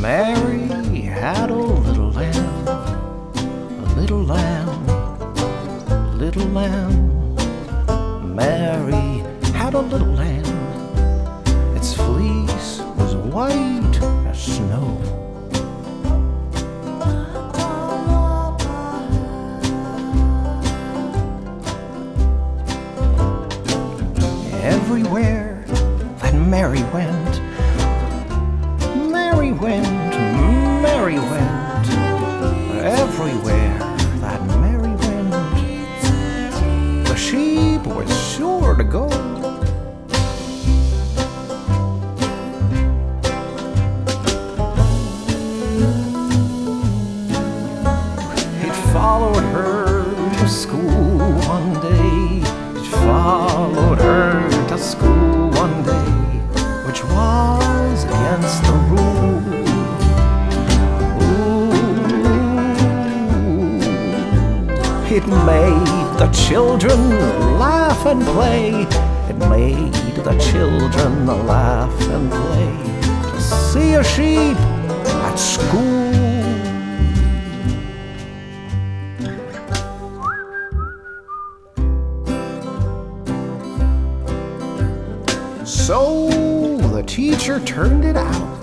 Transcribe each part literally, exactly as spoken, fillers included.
Mary had a little lamb, a little lamb, little lamb. Mary had a little lamb. Its fleece was white as snow. Everywhere that Mary went, Mary went, Mary went. Everywhere that Mary went, the sheep were sure to go. It followed her to school one day. It followed her to school one day, which was against the rule. Ooh. It made the children laugh and play. It made the children laugh and play to see a sheep at school. So the teacher turned it out,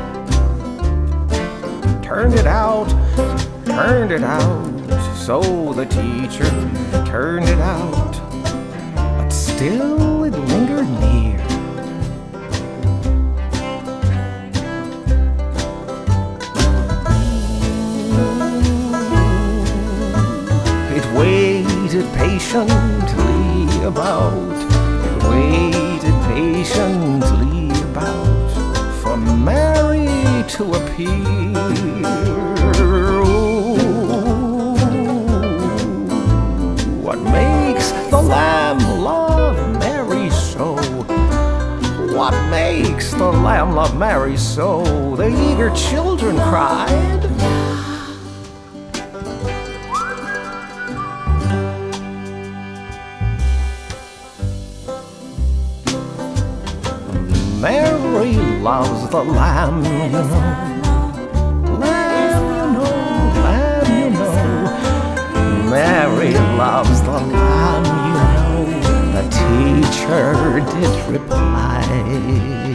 turned it out, turned it out. So the teacher turned it out, but still it lingered near. It waited patiently about, it waited patiently about for Mary to appear. Ooh, what makes the lamb love Mary so? What makes the lamb love Mary so? The eager children cried. Mary loves the lamb, you know. Lamb, you know, lamb, you know. Mary loves the lamb, you know. The teacher did reply.